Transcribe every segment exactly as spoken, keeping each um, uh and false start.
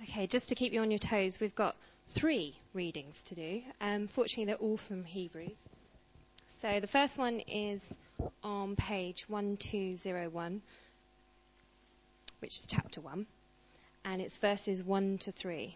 Okay, just to keep you on your toes, we've got three readings to do. Um, fortunately, they're all from Hebrews. So the first one is on page twelve oh one, which is chapter one, and it's verses one to three.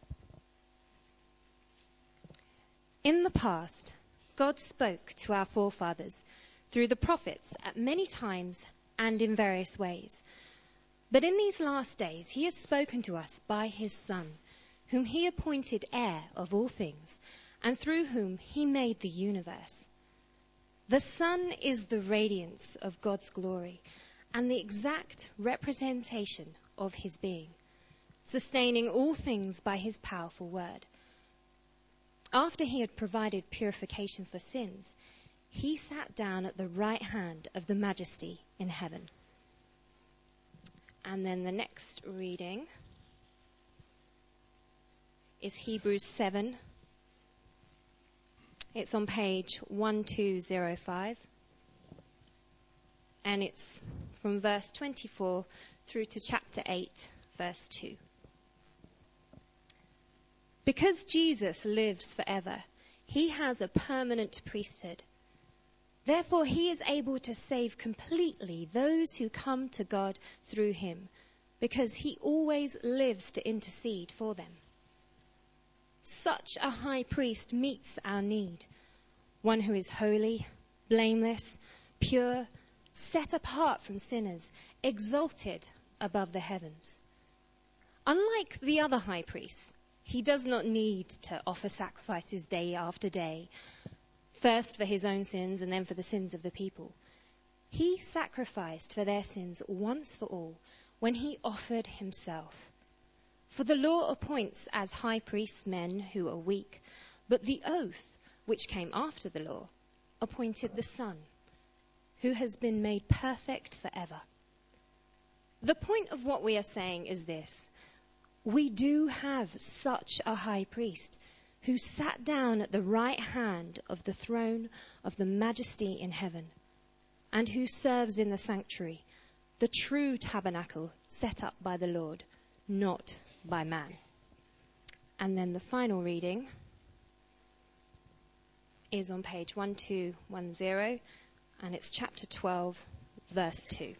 In the past, God spoke to our forefathers through the prophets at many times and in various ways. But in these last days, he has spoken to us by his Son, whom he appointed heir of all things, and through whom he made the universe. The Son is the radiance of God's glory and the exact representation of his being, sustaining all things by his powerful word. After he had provided purification for sins, he sat down at the right hand of the Majesty in heaven. And then the next reading is Hebrews seven. It's on page twelve oh five. And it's from verse twenty-four through to chapter eight, verse two. Because Jesus lives forever, he has a permanent priesthood. Therefore, he is able to save completely those who come to God through him, because he always lives to intercede for them. Such a high priest meets our need, one who is holy, blameless, pure, set apart from sinners, exalted above the heavens. Unlike the other high priests, he does not need to offer sacrifices day after day, first for his own sins and then for the sins of the people. He sacrificed for their sins once for all when he offered himself. For the law appoints as high priests men who are weak, but the oath, which came after the law, appointed the Son, who has been made perfect forever. The point of what we are saying is this: we do have such a high priest who sat down at the right hand of the throne of the Majesty in heaven, and who serves in the sanctuary, the true tabernacle set up by the Lord, not by man. And then the final reading is on page twelve ten, and it's chapter twelve, verse two.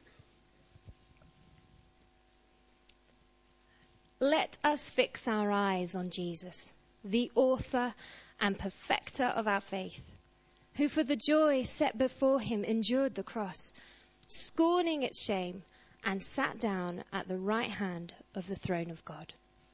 Let us fix our eyes on Jesus, the author and perfecter of our faith, who for the joy set before him endured the cross, scorning its shame, and sat down at the right hand of the throne of God.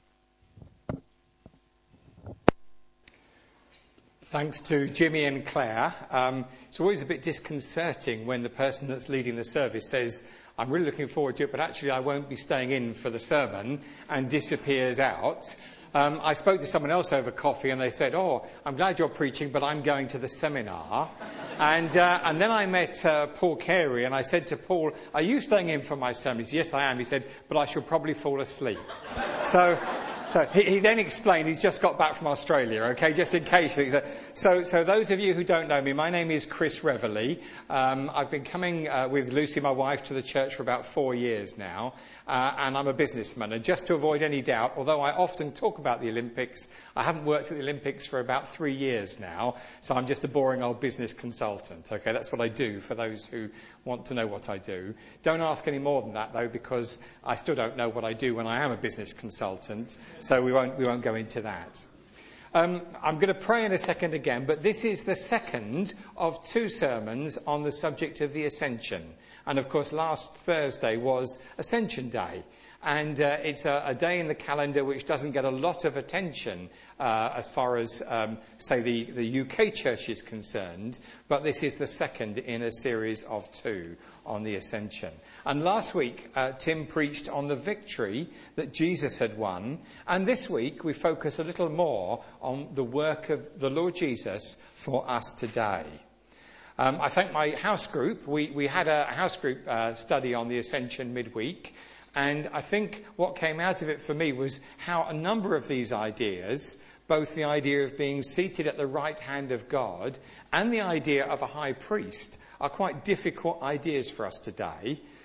Thanks to Jimmy and Claire. Um, it's always a bit disconcerting when the person that's leading the service says, I'm really looking forward to it, but actually I won't be staying in for the sermon, and disappears out. Um, I spoke to someone else over coffee and they said, oh, I'm glad you're preaching, but I'm going to the seminar. and uh, and then I met uh, Paul Carey, and I said to Paul, are you staying in for my sermon? He said, yes, I am. He said, but I shall probably fall asleep. so... So he, he then explained he's just got back from Australia, okay, just in case. So, so those of you who don't know me, my name is Chris Reveley. Um, I've been coming uh, with Lucy, my wife, to the church for about four years now, uh, and I'm a businessman. And just to avoid any doubt, although I often talk about the Olympics, I haven't worked at the Olympics for about three years now, so I'm just a boring old business consultant, okay? That's what I do, for those who want to know what I do. Don't ask any more than that, though, because I still don't know what I do when I am a business consultant. So we won't, we won't go into that. Um, I'm going to pray in a second again, but this is the second of two sermons on the subject of the Ascension. And of course, last Thursday was Ascension Day. And uh, it's a, a day in the calendar which doesn't get a lot of attention uh, as far as, um, say, the, the U K church is concerned. But this is the second in a series of two on the Ascension. And last week, uh, Tim preached on the victory that Jesus had won. And this week, we focus a little more on the work of the Lord Jesus for us today. Um, I thank my house group. We, we had a house group uh, study on the Ascension midweek. And I think what came out of it for me was how a number of these ideas, both the idea of being seated at the right hand of God and the idea of a high priest, are quite difficult ideas for us today.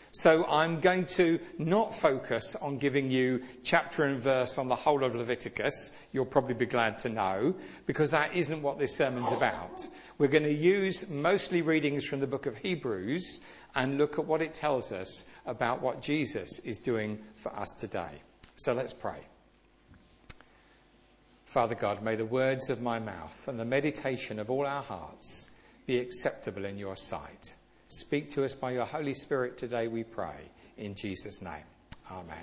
So I'm going to not focus on giving you chapter and verse on the whole of Leviticus. You'll probably be glad to know, because that isn't what this sermon's about. We're going to use mostly readings from the book of Hebrews and look at what it tells us about what Jesus is doing for us today. So let's pray. Father God, may the words of my mouth and the meditation of all our hearts be acceptable in your sight. Speak to us by your Holy Spirit today, we pray, in Jesus' name. Amen.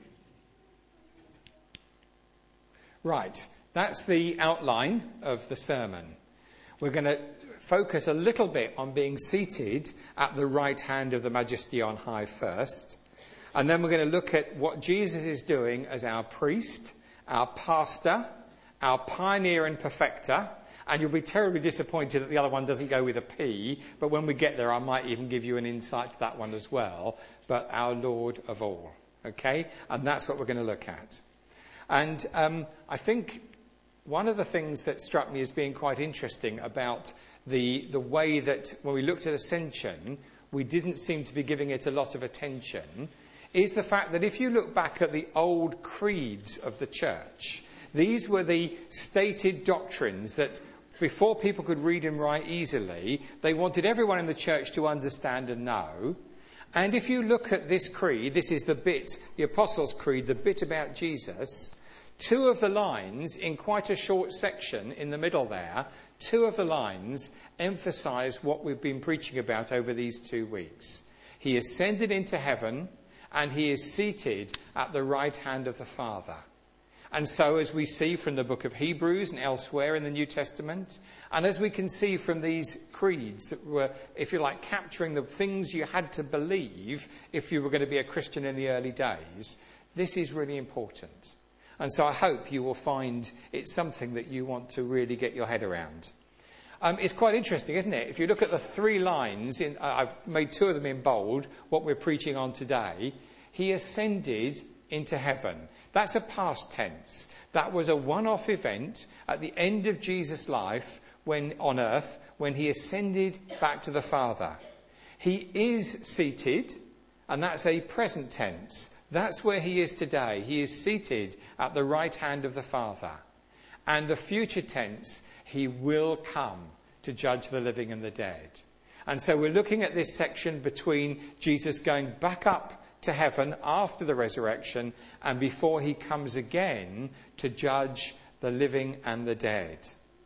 Right, that's the outline of the sermon. We're going to focus a little bit on being seated at the right hand of the Majesty on high first. And then we're going to look at what Jesus is doing as our priest, our pastor, our pioneer and perfecter. And you'll be terribly disappointed that the other one doesn't go with a P. But when we get there, I might even give you an insight to that one as well. But our Lord of all. Okay? And that's what we're going to look at. And um, I think one of the things that struck me as being quite interesting about the, the way that when we looked at Ascension, we didn't seem to be giving it a lot of attention, is the fact that if you look back at the old creeds of the church, these were the stated doctrines that before people could read and write easily, they wanted everyone in the church to understand and know. And if you look at this creed, this is the bit, the Apostles' Creed, the bit about Jesus, two of the lines in quite a short section in the middle there, two of the lines emphasize what we've been preaching about over these two weeks. He ascended into heaven and he is seated at the right hand of the Father. And so as we see from the book of Hebrews and elsewhere in the New Testament, and as we can see from these creeds that were, if you like, capturing the things you had to believe if you were going to be a Christian in the early days, this is really important. And so I hope you will find it's something that you want to really get your head around. Um, it's quite interesting, isn't it? If you look at the three lines, in, uh, I've made two of them in bold, what we're preaching on today. He ascended into heaven. That's a past tense. That was a one-off event at the end of Jesus' life when on earth, when he ascended back to the Father. He is seated, and that's a present tense. That's where he is today. He is seated at the right hand of the Father. And the future tense, he will come to judge the living and the dead. And so we're looking at this section between Jesus going back up to heaven after the resurrection and before he comes again to judge the living and the dead.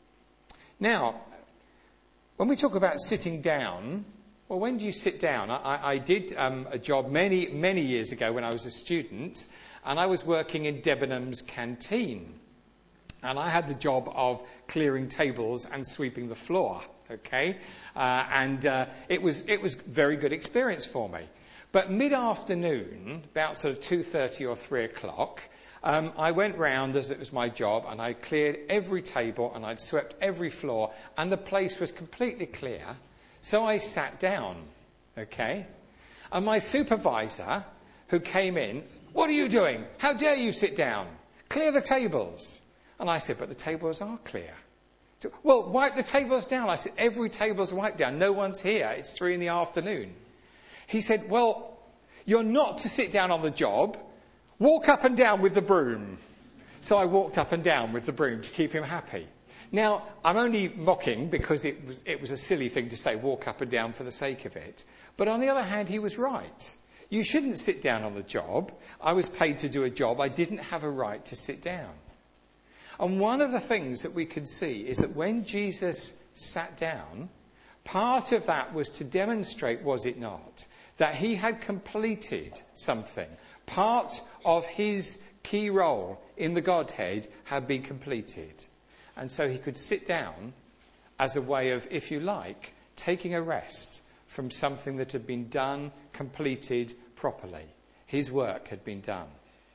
Now, when we talk about sitting down, well, when do you sit down? I, I did um, a job many, many years ago when I was a student, and I was working in Debenhams canteen. And I had the job of clearing tables and sweeping the floor, okay? Uh, and uh, it was it was very good experience for me. But mid-afternoon, about sort of two thirty or three o'clock, um, I went round, as it was my job, and I cleared every table and I'd swept every floor, and the place was completely clear. So I sat down, okay? And my supervisor, who came in, "What are you doing? How dare you sit down? Clear the tables." And I said, "But the tables are clear." "Well, wipe the tables down." I said, "Every table's wiped down. No one's here. It's three in the afternoon." He said, "Well, you're not to sit down on the job. Walk up and down with the broom." So I walked up and down with the broom to keep him happy. Now, I'm only mocking because it was, it was a silly thing to say, walk up and down for the sake of it. But on the other hand, he was right. You shouldn't sit down on the job. I was paid to do a job. I didn't have a right to sit down. And one of the things that we can see is that when Jesus sat down, part of that was to demonstrate, was it not, that he had completed something. Part of his key role in the Godhead had been completed. And so he could sit down as a way of, if you like, taking a rest from something that had been done, completed properly. His work had been done.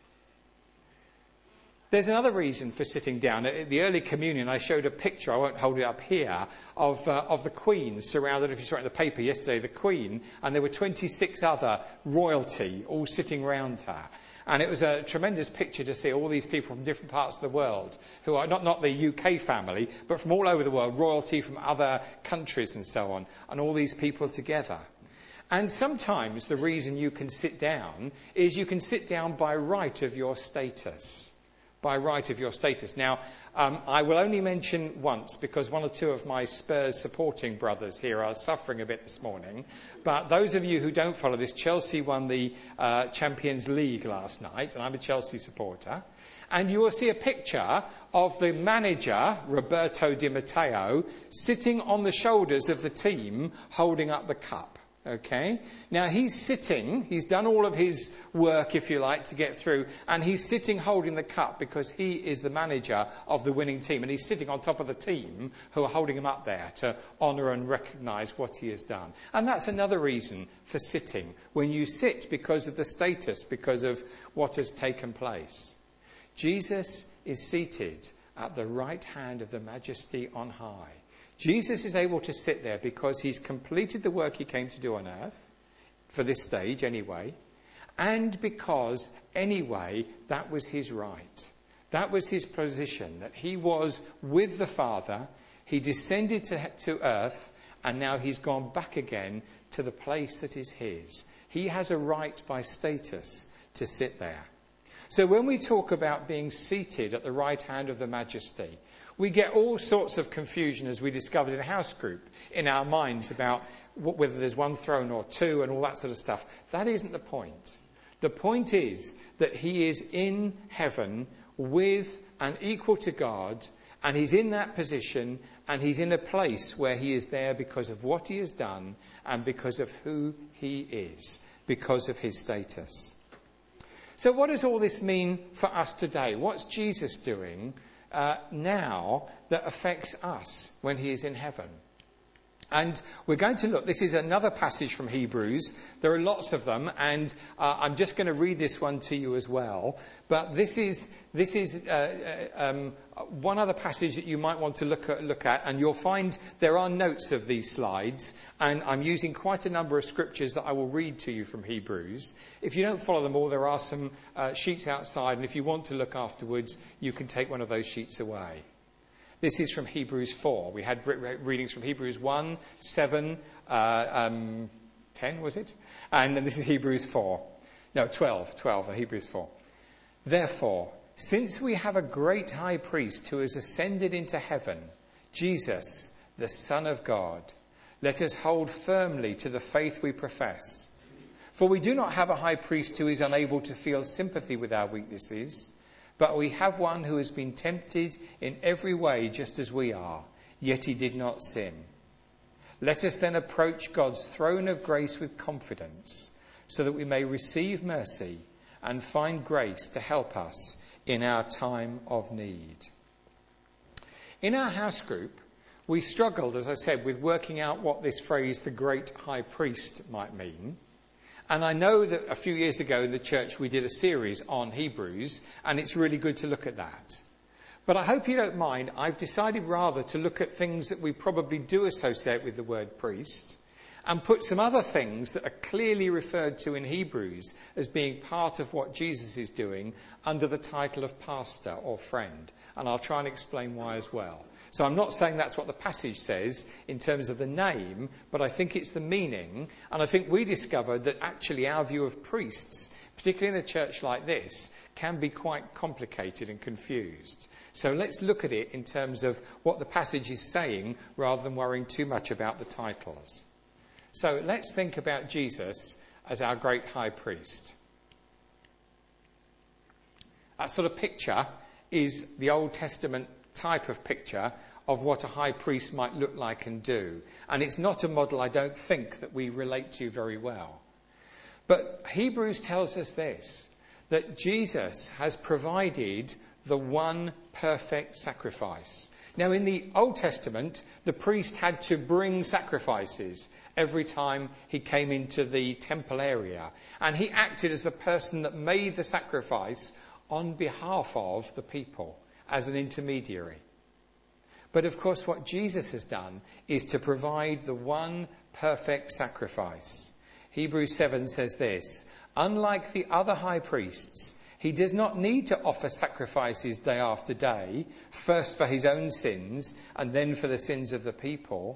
There's another reason for sitting down. At the early communion, I showed a picture, I won't hold it up here, of uh, of the Queen surrounded, if you saw it in the paper yesterday, the Queen, and there were twenty-six other royalty all sitting around her. And it was a tremendous picture to see all these people from different parts of the world, who are not, not the U K family, but from all over the world, royalty from other countries and so on, and all these people together. And sometimes the reason you can sit down is you can sit down by right of your status. By right of your status. Now, um, I will only mention once because one or two of my Spurs supporting brothers here are suffering a bit this morning. But those of you who don't follow this, Chelsea won the uh, Champions League last night, and I'm a Chelsea supporter. And you will see a picture of the manager, Roberto Di Matteo, sitting on the shoulders of the team holding up the cup. Okay? Now he's sitting, he's done all of his work, if you like, to get through, and he's sitting holding the cup because he is the manager of the winning team, and he's sitting on top of the team who are holding him up there to honour and recognise what he has done. And that's another reason for sitting. When you sit because of the status, because of what has taken place. Jesus is seated at the right hand of the Majesty on high. Jesus is able to sit there because he's completed the work he came to do on earth, for this stage anyway, and because anyway that was his right. That was his position, that he was with the Father, he descended to, to earth, and now he's gone back again to the place that is his. He has a right by status to sit there. So when we talk about being seated at the right hand of the Majesty, we get all sorts of confusion, as we discovered in a house group, in our minds about whether there's one throne or two and all that sort of stuff. That isn't the point. The point is that he is in heaven with and equal to God, and he's in that position, and he's in a place where he is there because of what he has done and because of who he is, because of his status. So what does all this mean for us today? What's Jesus doing Uh, now that affects us when he is in heaven? And we're going to look, this is another passage from Hebrews. There are lots of them, and uh, I'm just going to read this one to you as well. But this is this is uh, um, one other passage that you might want to look at, look at, and you'll find there are notes of these slides, and I'm using quite a number of scriptures that I will read to you from Hebrews. If you don't follow them all, there are some uh, sheets outside, and if you want to look afterwards, you can take one of those sheets away. This is from Hebrews four. We had re- readings from Hebrews one, seven, uh, um, ten, was it? And then this is Hebrews four. No, twelve, twelve, Hebrews four. Therefore, since we have a great high priest who has ascended into heaven, Jesus, the Son of God, let us hold firmly to the faith we profess. For we do not have a high priest who is unable to feel sympathy with our weaknesses, but we have one who has been tempted in every way just as we are, yet he did not sin. Let us then approach God's throne of grace with confidence, so that we may receive mercy and find grace to help us in our time of need. In our house group, we struggled, as I said, with working out what this phrase, the great high priest, might mean. And I know that a few years ago in the church we did a series on Hebrews, and it's really good to look at that. But I hope you don't mind, I've decided rather to look at things that we probably do associate with the word priest, and put some other things that are clearly referred to in Hebrews as being part of what Jesus is doing under the title of pastor or friend. And I'll try and explain why as well. So I'm not saying that's what the passage says in terms of the name, but I think it's the meaning. And I think we discovered that actually our view of priests, particularly in a church like this, can be quite complicated and confused. So let's look at it in terms of what the passage is saying rather than worrying too much about the titles. So let's think about Jesus as our great high priest. That sort of picture is the Old Testament type of picture of what a high priest might look like and do. And it's not a model, I don't think, that we relate to very well. But Hebrews tells us this, that Jesus has provided the one perfect sacrifice. Now, in the Old Testament, the priest had to bring sacrifices every time he came into the temple area. And he acted as the person that made the sacrifice on behalf of the people, as an intermediary. But of course, what Jesus has done is to provide the one perfect sacrifice. Hebrews seven says this, unlike the other high priests, he does not need to offer sacrifices day after day, first for his own sins and then for the sins of the people.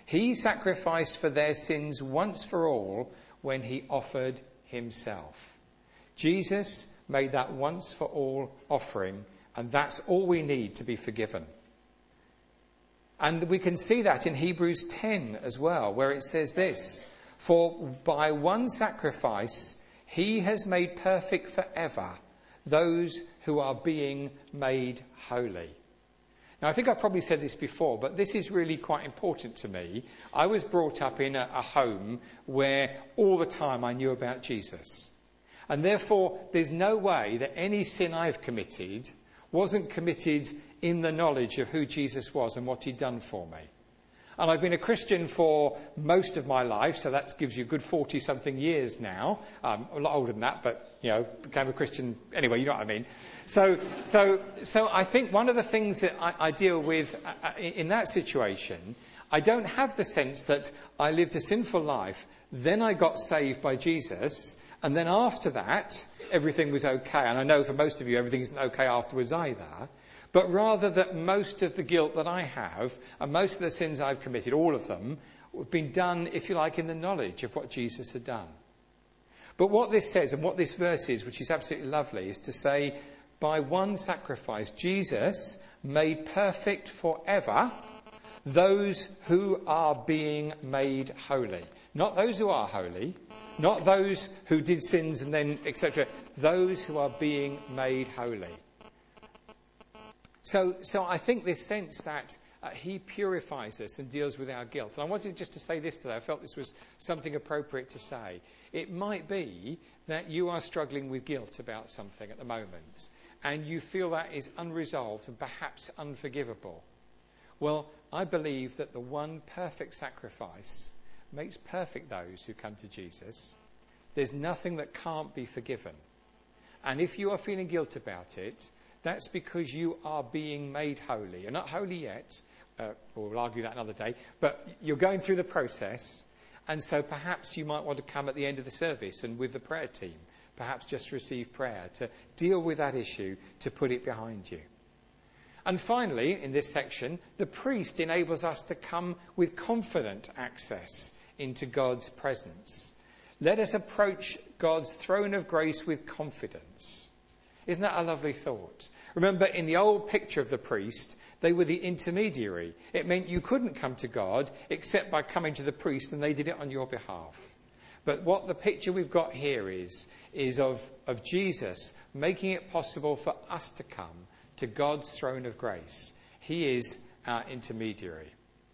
He sacrificed for their sins once for all when he offered himself. Jesus made that once for all offering, and that's all we need to be forgiven. And we can see that in Hebrews ten as well, where it says this: for by one sacrifice he has made perfect forever those who are being made holy. Now, I think I've probably said this before, but this is really quite important to me. I was brought up in a, a home where all the time I knew about Jesus. And therefore, there's no way that any sin I've committed wasn't committed in the knowledge of who Jesus was and what he'd done for me. And I've been a Christian for most of my life, so that gives you a good forty-something years now. Um, a lot older than that, but, you know, became a Christian anyway, you know what I mean. So so, so I think one of the things that I, I deal with uh, in that situation, I don't have the sense that I lived a sinful life, then I got saved by Jesus, and then after that, everything was okay. And I know for most of you, everything isn't okay afterwards either. But rather that most of the guilt that I have, and most of the sins I've committed, all of them, have been done, if you like, in the knowledge of what Jesus had done. But what this says, and what this verse is, which is absolutely lovely, is to say, by one sacrifice, Jesus made perfect forever those who are being made holy. Not those who are holy, not those who did sins and then, et cetera. Those who are being made holy. So, so I think this sense that uh, he purifies us and deals with our guilt. And I wanted just to say this today. I felt this was something appropriate to say. It might be that you are struggling with guilt about something at the moment, and you feel that is unresolved and perhaps unforgivable. Well, I believe that the one perfect sacrifice makes perfect those who come to Jesus. There's nothing that can't be forgiven. And if you are feeling guilt about it, that's because you are being made holy. You're not holy yet. Uh, we'll argue that another day. But you're going through the process. And so perhaps you might want to come at the end of the service and with the prayer team, perhaps just receive prayer to deal with that issue, to put it behind you. And finally, in this section, the priest enables us to come with confident access into God's presence. Let us approach God's throne of grace with confidence. Isn't that a lovely thought? Remember, in the old picture of the priest, they were the intermediary. It meant you couldn't come to God except by coming to the priest, and they did it on your behalf. But what the picture we've got here is, is of, of Jesus making it possible for us to come to God's throne of grace. He is our intermediary.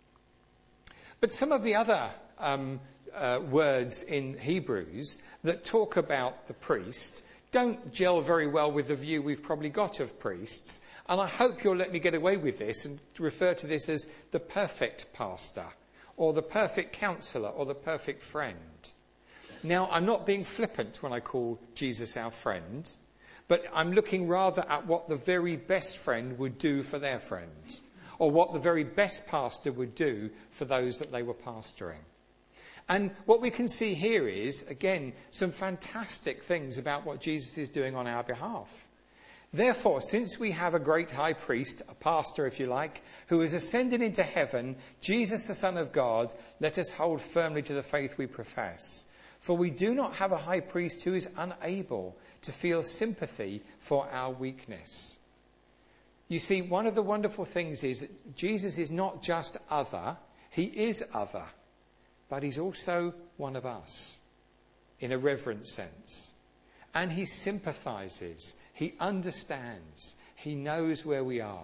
But some of the other um, uh, words in Hebrews that talk about the priest don't gel very well with the view we've probably got of priests. And I hope you'll let me get away with this and refer to this as the perfect pastor, or the perfect counsellor, or the perfect friend. Now, I'm not being flippant when I call Jesus our friend, but I'm looking rather at what the very best friend would do for their friend, or what the very best pastor would do for those that they were pastoring. And what we can see here is, again, some fantastic things about what Jesus is doing on our behalf. Therefore, since we have a great high priest, a pastor if you like, who has ascended into heaven, Jesus the Son of God, let us hold firmly to the faith we profess. For we do not have a high priest who is unable to feel sympathy for our weakness. You see, one of the wonderful things is that Jesus is not just other, he is other. But he's also one of us, in a reverent sense. And he sympathises, he understands, he knows where we are.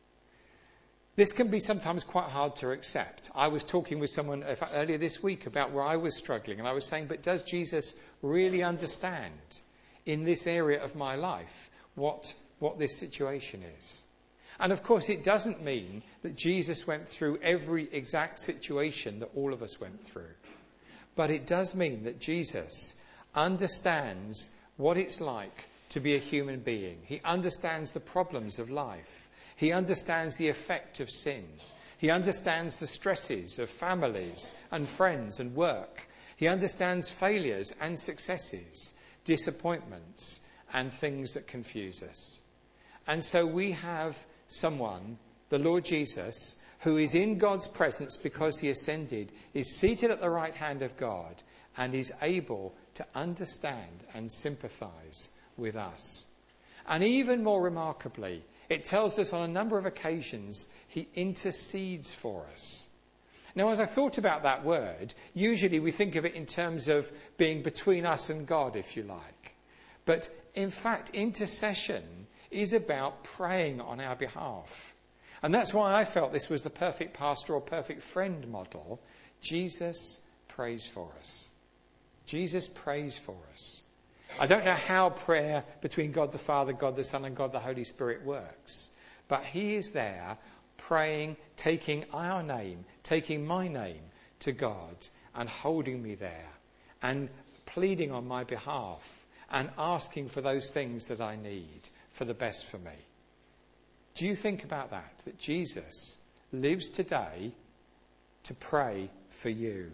This can be sometimes quite hard to accept. I was talking with someone earlier this week about where I was struggling, and I was saying, but does Jesus really understand in this area of my life what, what this situation is? And of course, it doesn't mean that Jesus went through every exact situation that all of us went through. But it does mean that Jesus understands what it's like to be a human being. He understands the problems of life. He understands the effect of sin. He understands the stresses of families and friends and work. He understands failures and successes, disappointments and things that confuse us. And so we have someone, the Lord Jesus, who is in God's presence because he ascended, is seated at the right hand of God and is able to understand and sympathize with us. And even more remarkably, it tells us on a number of occasions he intercedes for us. Now, as I thought about that word, usually we think of it in terms of being between us and God, if you like. But in fact, intercession is about praying on our behalf. And that's why I felt this was the perfect pastor or perfect friend model. Jesus prays for us. Jesus prays for us. I don't know how prayer between God the Father, God the Son and God the Holy Spirit works. But he is there praying, taking our name, taking my name to God and holding me there and pleading on my behalf and asking for those things that I need for the best for me. Do you think about that? That Jesus lives today to pray for you.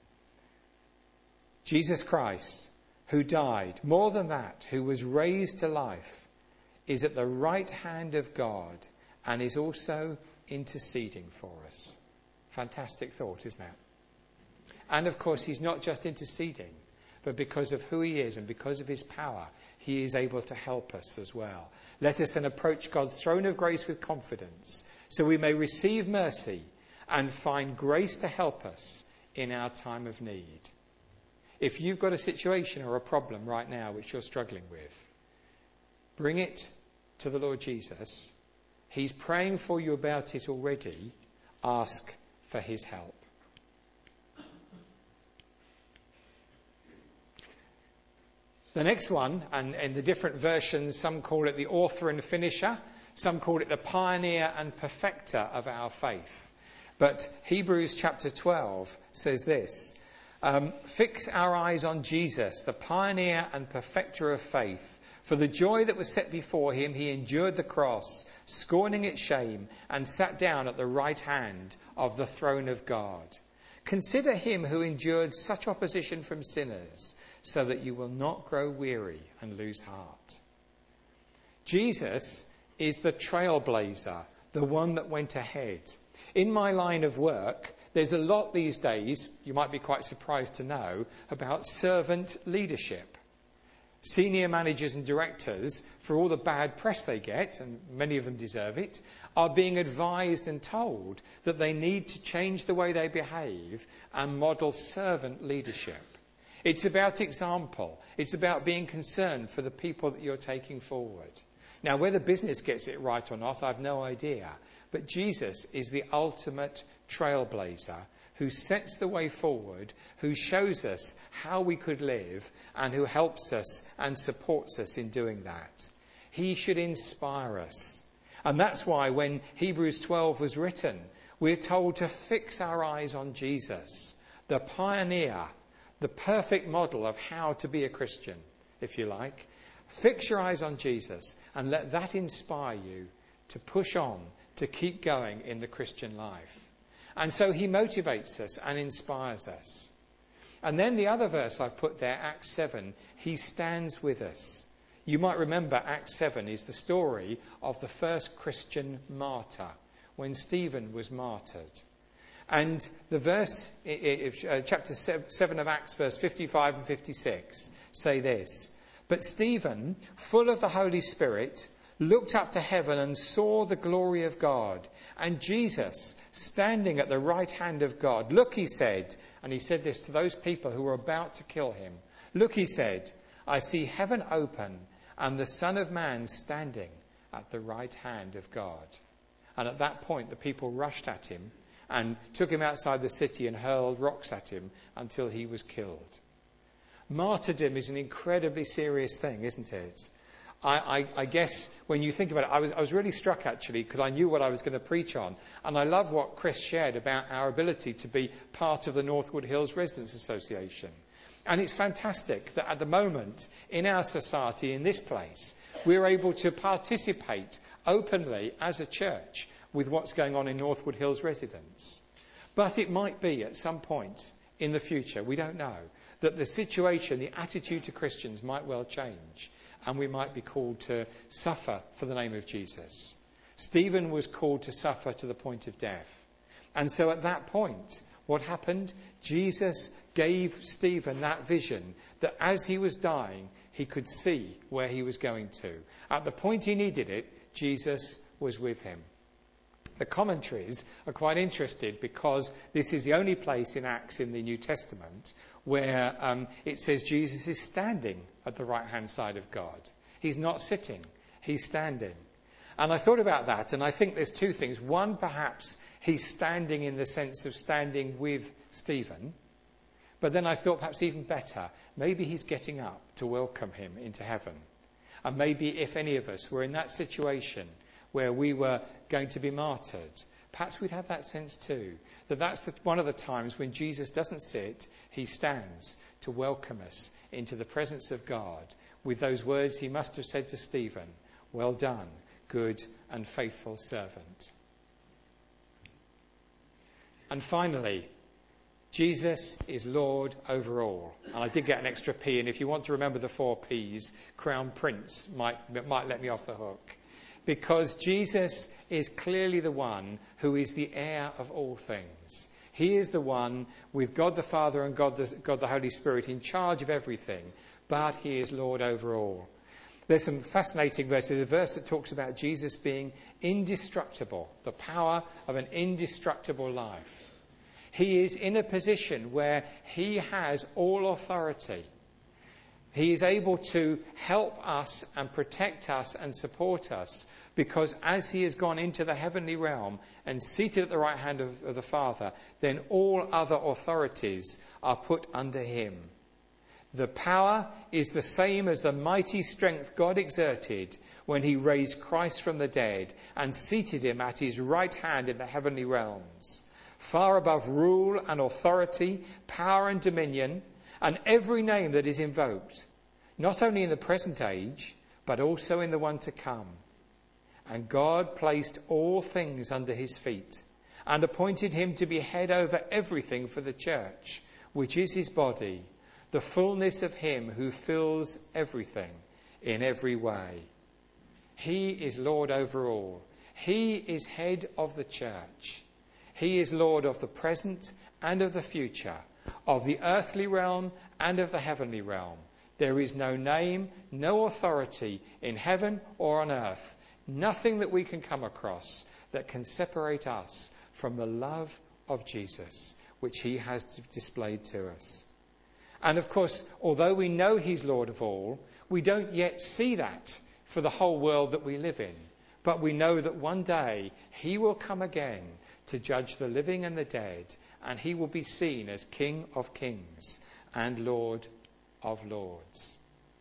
Jesus Christ, who died, more than that, who was raised to life, is at the right hand of God and is also interceding for us. Fantastic thought, isn't it? And of course, he's not just interceding, but because of who he is and because of his power, he is able to help us as well. Let us then approach God's throne of grace with confidence, so we may receive mercy and find grace to help us in our time of need. If you've got a situation or a problem right now which you're struggling with, bring it to the Lord Jesus. He's praying for you about it already. Ask for his help. The next one, and in the different versions, some call it the author and finisher, some call it the pioneer and perfecter of our faith. But Hebrews chapter twelve says this, um, fix our eyes on Jesus, the pioneer and perfecter of faith. For the joy that was set before him, he endured the cross, scorning its shame, and sat down at the right hand of the throne of God. Consider him who endured such opposition from sinners, so that you will not grow weary and lose heart. Jesus is the trailblazer, the one that went ahead. In my line of work, there's a lot these days, you might be quite surprised to know, about servant leadership. Senior managers and directors, for all the bad press they get, and many of them deserve it, are being advised and told that they need to change the way they behave and model servant leadership. It's about example. It's about being concerned for the people that you're taking forward. Now, whether business gets it right or not, I've no idea. But Jesus is the ultimate trailblazer who sets the way forward, who shows us how we could live, and who helps us and supports us in doing that. He should inspire us. And that's why when Hebrews twelve was written, we're told to fix our eyes on Jesus, the pioneer, the perfect model of how to be a Christian, if you like. Fix your eyes on Jesus and let that inspire you to push on, to keep going in the Christian life. And so he motivates us and inspires us. And then the other verse I've put there, Acts seven, he stands with us. You might remember Acts seven is the story of the first Christian martyr, when Stephen was martyred. And the verse, chapter seven of Acts, verse fifty-five and fifty-six, say this. But Stephen, full of the Holy Spirit, looked up to heaven and saw the glory of God, and Jesus standing at the right hand of God. Look, he said, and he said this to those people who were about to kill him. Look, he said, I see heaven open and the Son of Man standing at the right hand of God. And at that point, the people rushed at him and took him outside the city and hurled rocks at him until he was killed. Martyrdom is an incredibly serious thing, isn't it? I, I, I guess when you think about it, I was, I was really struck actually because I knew what I was going to preach on. And I love what Chris shared about our ability to be part of the Northwood Hills Residents Association. And it's fantastic that at the moment in our society, in this place, we're able to participate openly as a church with what's going on in Northwood Hills Residents. But it might be at some point in the future, we don't know, that the situation, the attitude to Christians might well change. And we might be called to suffer for the name of Jesus. Stephen was called to suffer to the point of death. And so at that point, what happened? Jesus gave Stephen that vision that as he was dying, he could see where he was going to. At the point he needed it, Jesus was with him. The commentaries are quite interested because this is the only place in Acts in the New Testament where um, it says Jesus is standing at the right-hand side of God. He's not sitting, he's standing. And I thought about that, and I think there's two things. One, perhaps he's standing in the sense of standing with Stephen. But then I thought perhaps even better, maybe he's getting up to welcome him into heaven. And maybe if any of us were in that situation where we were going to be martyred, perhaps we'd have that sense too. That that's the, one of the times when Jesus doesn't sit, he stands to welcome us into the presence of God with those words he must have said to Stephen, "Well done, good and faithful servant." And finally, Jesus is Lord over all. And I did get an extra P, and if you want to remember the four P's, Crown Prince might, might let me off the hook. Because Jesus is clearly the one who is the heir of all things. He is the one with God the Father and God the, God the Holy Spirit in charge of everything, but he is Lord over all. There's some fascinating verses. A verse that talks about Jesus being indestructible, the power of an indestructible life. He is in a position where he has all authority. He is able to help us and protect us and support us because as he has gone into the heavenly realm and seated at the right hand of, of the Father, then all other authorities are put under him. The power is the same as the mighty strength God exerted when he raised Christ from the dead and seated him at his right hand in the heavenly realms, far above rule and authority, power and dominion, and every name that is invoked, not only in the present age, but also in the one to come. And God placed all things under his feet and appointed him to be head over everything for the church, which is his body, the fullness of him who fills everything in every way. He is Lord over all. He is head of the church. He is Lord of the present and of the future, of the earthly realm and of the heavenly realm. There is no name, no authority in heaven or on earth, nothing that we can come across that can separate us from the love of Jesus, which he has displayed to us. And of course, although we know he's Lord of all, we don't yet see that for the whole world that we live in. But we know that one day he will come again to judge the living and the dead, and he will be seen as King of Kings and Lord of Lords.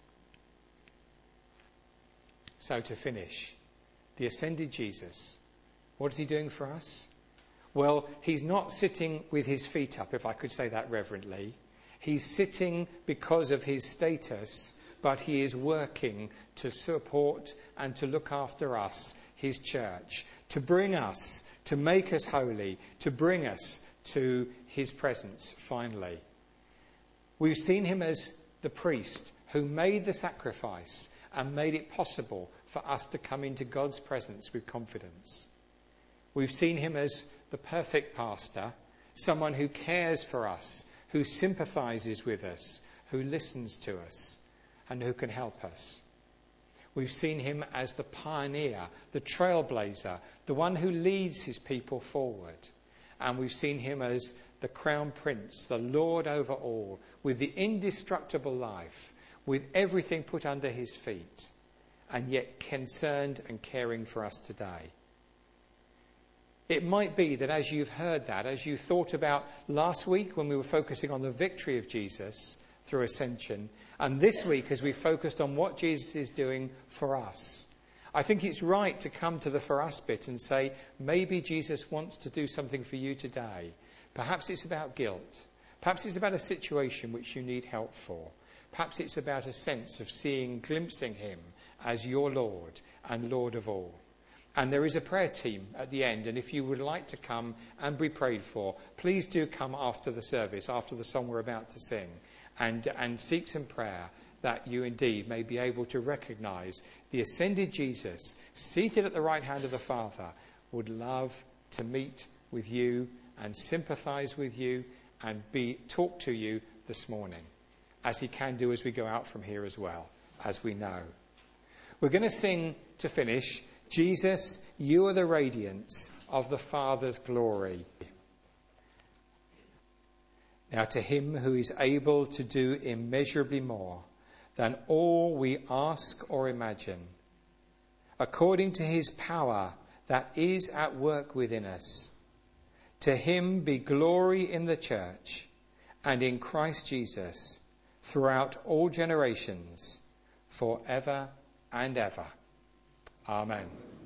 So to finish, the ascended Jesus, what is he doing for us? Well, he's not sitting with his feet up, if I could say that reverently. He's sitting because of his status, but he is working to support and to look after us, his church, to bring us, to make us holy, to bring us to his presence finally. We've seen him as the priest who made the sacrifice and made it possible for us to come into God's presence with confidence. We've seen him as the perfect pastor, someone who cares for us, who sympathizes with us, who listens to us, and who can help us. We've seen him as the pioneer, the trailblazer, the one who leads his people forward. And we've seen him as the crown prince, the Lord over all, with the indestructible life, with everything put under his feet, and yet concerned and caring for us today. It might be that as you've heard that, as you thought about last week when we were focusing on the victory of Jesus through ascension, and this week as we focused on what Jesus is doing for us, I think it's right to come to the for us bit and say, maybe Jesus wants to do something for you today. Perhaps it's about guilt. Perhaps it's about a situation which you need help for. Perhaps it's about a sense of seeing, glimpsing him as your Lord and Lord of all. And there is a prayer team at the end, and if you would like to come and be prayed for, please do come after the service, after the song we're about to sing, and, and seek some prayer that you indeed may be able to recognise the ascended Jesus, seated at the right hand of the Father, would love to meet with you and sympathise with you and be talk to you this morning, as he can do as we go out from here as well, as we know. We're going to sing to finish, Jesus, you are the radiance of the Father's glory. Now to him who is able to do immeasurably more than all we ask or imagine, according to his power that is at work within us, to him be glory in the church and in Christ Jesus throughout all generations, forever and ever. Amen.